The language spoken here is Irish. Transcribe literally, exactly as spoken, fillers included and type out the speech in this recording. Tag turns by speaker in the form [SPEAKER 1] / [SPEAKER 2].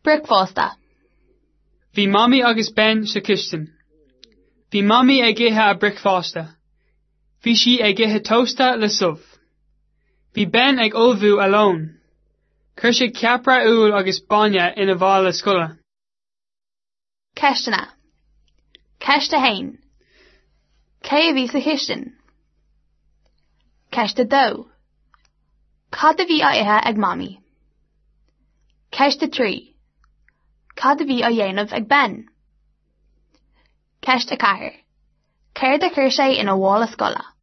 [SPEAKER 1] Bricfásta.
[SPEAKER 2] Bhí mami agus ben sa chistin. Bhí mami ag githe a bricfásta. Bhí si ag githe tósta le sub. Bhí ben ag olbhú alón. Cur sé ceapra úl agus baine ina bhá le scoile.
[SPEAKER 1] Ceistena. Ceiste hain. Cé a bhí sa chistin. Ceiste dó. Cad a bhí a ithe ag mami. Ceiste trí. Cad a bhí a dhéanamh ag ben. Ceiste cathair. Céir de chuir sé ina bhála scoile.